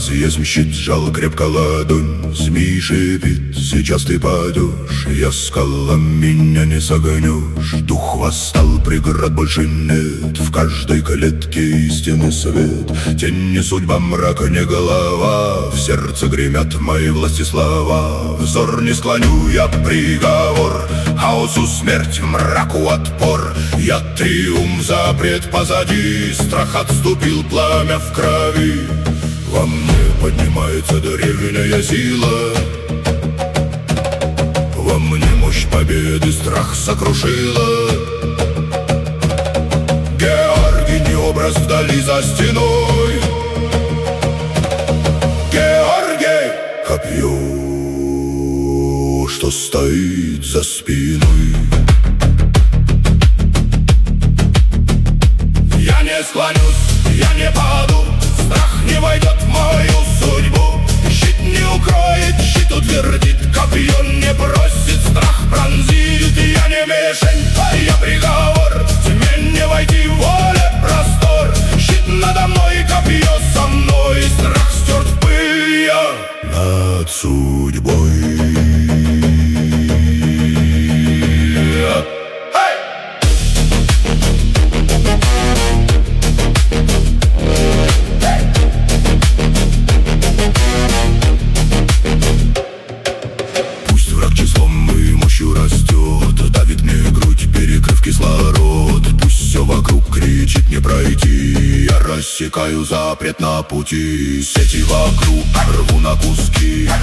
Разъездим щит, сжал крепко ладонь. Змей шипит, сейчас ты падешь. Я скала, меня не согнешь. Дух восстал, преград больше нет. В каждой клетке истинный свет. Тень не судьба, мрак не голова. В сердце гремят мои власти слова. Взор не склоню, я приговор. Хаосу смерть, мраку отпор. Я триумф, запрет позади. Страх отступил, пламя в крови. Во мне поднимается древняя сила. Во мне мощь победы, страх сокрушила. Георгий, не образ вдали за стеной. Георгий, копье, что стоит за спиной. Я не склонюсь, я не паду. Страх не войдет в мою судьбу. Щит не укроет, щит утвердит. Копье не бросит, страх пронзит. Я не мишень, я приговор. Тьме не войти, воля простор. Щит надо мной, копье со мной. Страх стерт в пыль, я над судьбой. Растет, давит мне грудь, перекрыв кислород. Пусть все вокруг кричит не пройти. Я рассекаю запрет на пути. Сети вокруг рву на куски.